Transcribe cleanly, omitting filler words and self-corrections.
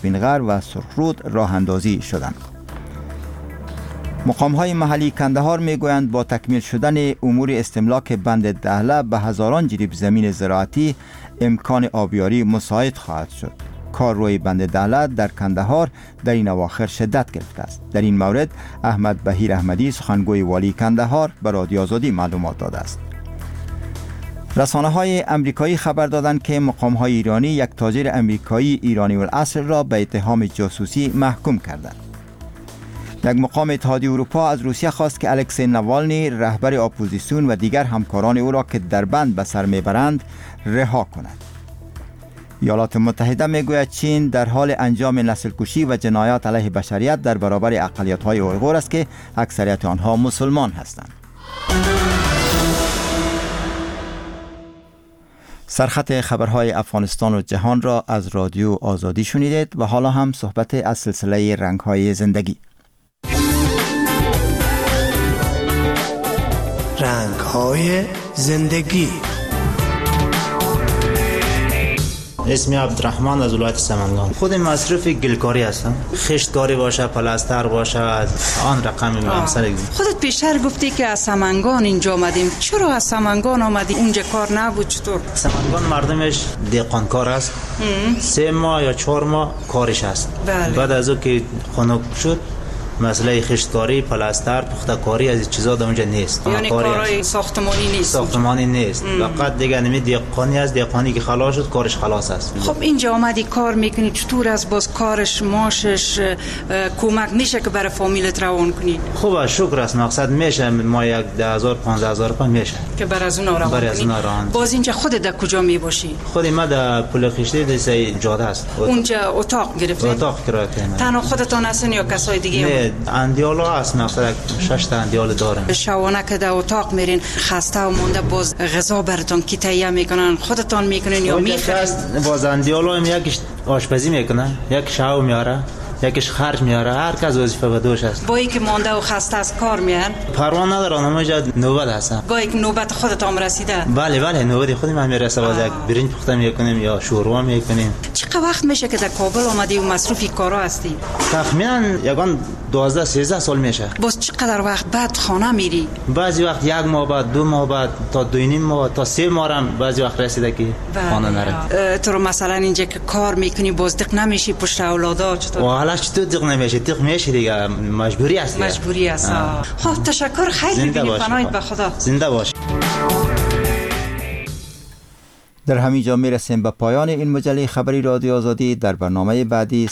دوربینغر و سرخرود راه اندازی شدند. مقام‌های محلی کندهار میگویند با تکمیل شدن امور استملاک بند دهله به هزاران جریب زمین زراعتی امکان آبیاری مساعد خواهد شد. کار روی بند دهله در کندهار در این اواخر شدت گرفته است. در این مورد احمد بهیر احمدی سخنگوی والی کندهار به رادیو آزادی معلومات داده است. رسانه‌های امریکایی خبر دادند که مقام‌های ایرانی یک تاجر امریکایی ایرانی الاصل را به اتهام جاسوسی محکوم کردند. یک مقام اتحادیه اروپا از روسیه خواست که الکسی نوالنی رهبر اپوزیسیون و دیگر همکاران او را که در بند به سر میبرند رها کند. ایالات متحده میگوید چین در حال انجام نسل کشی و جنایات علیه بشریت در برابر اقلیت‌های اویغور است که اکثریت آنها مسلمان هستند. سرخط خبرهای افغانستان و جهان را از رادیو آزادی شنیدید و حالا هم صحبت از سلسله رنگ‌های زندگی. رنگ‌های زندگی. اسمی عبدالرحمن از ولایت سمنگان. خود مصرف گلکاری هستم. خشتکاری باشه، پلاستر باشه، آن رقمی میگم سر. خودت پیشتر گفتی که از سمنگان اینجا آمدیم. چرا از سمنگان آمدی؟ اونجا کار نبود چطور؟ سمنگان مردمش دهقانکار است. 3 ماه یا 4 ماه کارش است. بله. بعد از اون که خنک شد مسئله خشتکاری، پلاستر، پخته‌کاری از این چیزا در اونجا نیست. یعنی کارهای ساختمانی نیست. ساختمانی نیست. فقط دیگه نمی دهقانی است. دهقانی که خلاص شد کارش خلاص است. خب اینجا آمدی کار میکنی، چطور از باز کارش ماشش کمک میشه که برای فامیلت روان کنی؟ خوبه، شکر است. مقصد میشه ما یک 10,000 15,000 روپیه میشه که برای از اون روان کنی. باز اینجا خودت در کجا میباشی؟ خود ما در پل خشتی دیسه جاده است. اونجا اتاق گرفتی؟ اتاق کرایه کردم. تنها خودتان هستین یا کسای دیگه؟ اندیالا هست، مثلا 6 تا اندیال دارم. شوانه که در اتاق میرین خسته و مونده باز غذا براتون کی تهیه میکنن؟ خودتان میکنین یا میخرین؟ باز اندیالا هم یکیش آشپزی میکنه، یک شاو میاره، یکیش خرج میاره. هر کس وظیفه به دوش است. با اینکه مونده و خسته از کار میان پروا ندارن، اونجا نوبت هست. گاهی نوبت خودت هم رسیده؟ بله نوبت خودم هم میرسه. باز یک برنج پخته میکنیم یا شوروا میکنیم. چقدر وقت میشه که در کابل آمدی و مصروفی کارا هستی؟ تخمینا یگان 12 13 سال میشه. باز چقدر وقت بعد خانه میری؟ بعضی وقت 1 ماه بعد، 2 ماه بعد، تا 2.5 ماه تا 3 ماه هم بعضی وقت رسیده که خانه نره. تو مثلا اینجا که کار میکنی باز دق نمیشی پشت اولادا چطور؟ والا چطور دق نمیشه؟ دق میشه دیگه، مجبوری است. مجبوری است. خب تشکر، خیلی ببینید پناهید به خدا. زنده باش. در همین جا میرسیم به پایان این مجله خبری رادیو آزادی. در برنامه بعدی